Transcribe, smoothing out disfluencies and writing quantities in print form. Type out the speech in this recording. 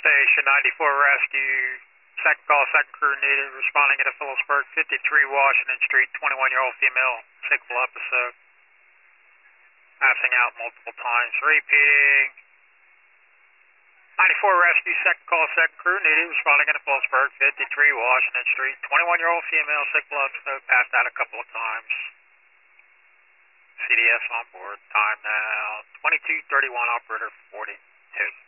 Station 94 Rescue. Second call, second crew needed. Responding at Phillipsburg, 53 Washington Street, 21-year-old female, sickle episode. Passing out multiple times. Repeating. 94 Rescue, second call, second crew needed. Responding at Phillipsburg, 53 Washington Street, 21-year-old female, sickle episode. Passed out a couple of times. CDS on board. Time now 22:31. Operator 42.